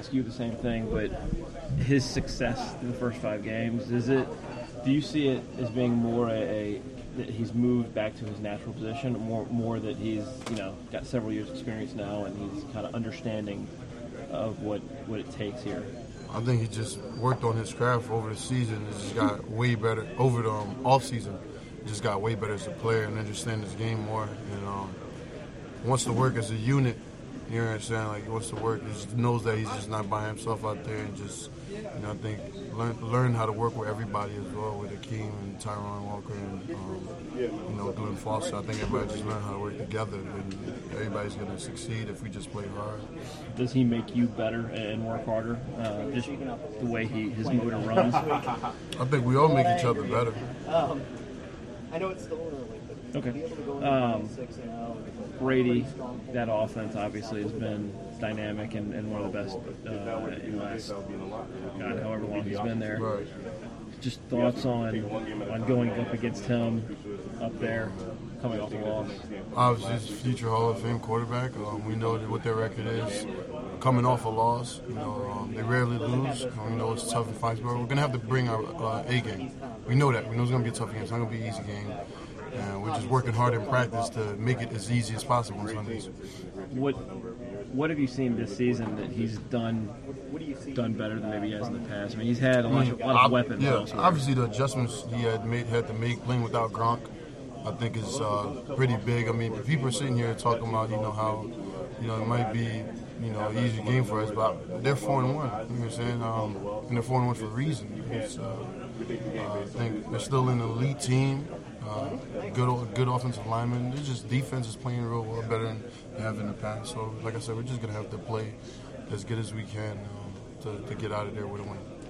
ask you the same thing, but his success in the first 5 games, do you see it as being more that he's moved back to his natural position, more that he's got several years experience now and he's kind of understanding of what it takes here? I think he just worked on his craft over the season. He just got way better over the off season. Just got way better as a player and understand his game more. And wants to work as a unit. You know what I'm saying? Like, he wants to work. He just knows that he's just not by himself out there, and just, I think learn how to work with everybody as well, with Akeem and Tyron Walker and Glenn Foster. I think everybody just learn how to work together, and everybody's going to succeed if we just play hard. Does he make you better and work harder? Just the way his motor runs. I think we all make each other better. I know it's still early, but okay. be able to go into 6-0. Brady, that offense obviously has been dynamic and one of the best in the last, however long he's been there. Right. Just thoughts on going up against him up there, coming off the loss. Obviously, he's a future Hall of Fame quarterback. We know what their record is. Coming off a loss, they rarely lose. We know it's tough in Foxborough. We're going to have to bring our A game. We know that. We know it's going to be a tough game. It's not going to be an easy game. And we're just working hard in practice to make it as easy as possible on Sundays. What have you seen this season that he's done better than maybe he has in the past? I mean, he's had a lot of weapons. Yeah, elsewhere. obviously the adjustments he had to make playing without Gronk, I think is pretty big. I mean, people are sitting here talking about how it might be an easy game for us, but they're 4-1. You know what I'm saying? And they're 4-1 for a reason. I think they're still an elite team. Good offensive linemen. It's just defense is playing real well, better than they have in the past. So, like I said, we're just gonna have to play as good as we can to get out of there with a win.